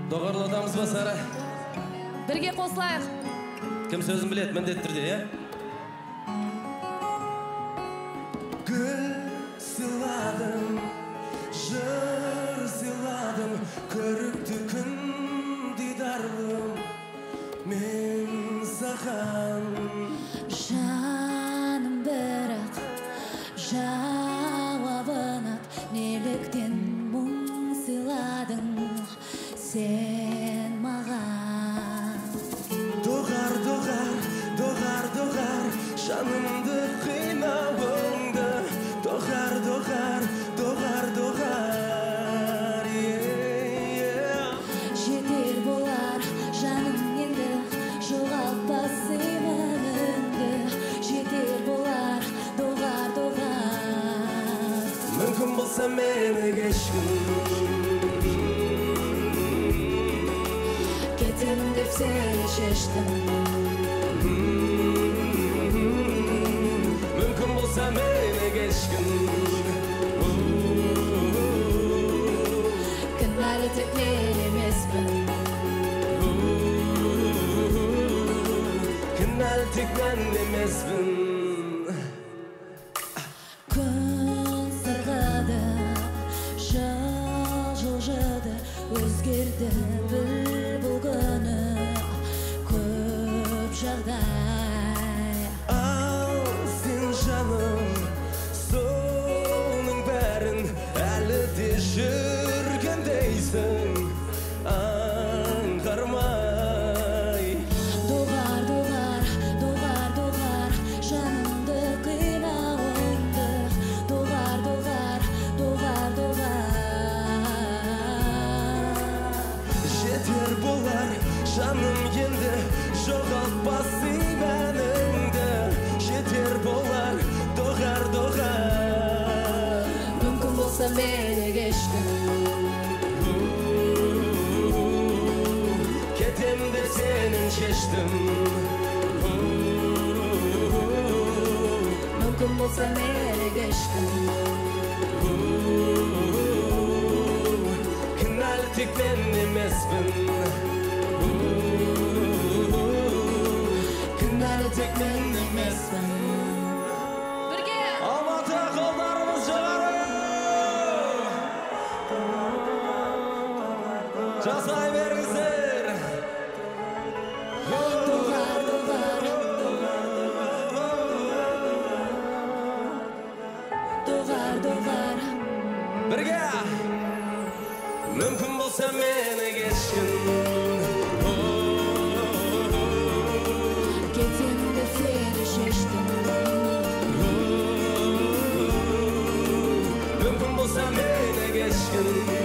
Доғарладамыз ба, Сара? Бірге қосылайық. Кім сөзін біледі, міндетті түрде, е? Гүл сыйладым, жыр сыйладым, көрікті күн дидарлым мен саған. Жаным бірақ жауабын ат, неліктен мұң сыйладың сен маған. Доғар, доғар, доғар, доғар, жанымды қинауыңды. Доғар, доғар, доғар, доғар, жетер болар жаным енді, жоғалтпас сеніміңді. Жетер болар, доғар, доғар. Мүмкін болса мені кешкін, кетем деп сені шештім. мүмкін болса мені кешкін. Кінәлі тек мен емеспін. Кінәлі тек мен емеспін. Күн сырғыды, жылжыды, өзгерді біл бұл күні көп жағдай. Ал сен жаным, соның бәрін әлі де жүргендейсің, аңғармай. Доғар, доғар, доғар, доғар, жанымды қинауыңды. Доғар, доғар, доғар, доғар. Жетер болар жаным енді, жоғалтпас иманыңды. Жетер болар, доғар, доғар. Мүмкін болса мені кешкін, кетем деп сенің шештім. мүмкін болса мені кешкін. Кінәлі тек мен емеспін. Кінәлі тек мен емеспін. Бірге! Алматы, қолдарымыз жоғары! Жасай беріңіздер! Доғар, доғар, доғар, доғар. Бірге! Мүмкін болса мені кешкін, Кетем деп сені шештім. мүмкін болса мені кешкін.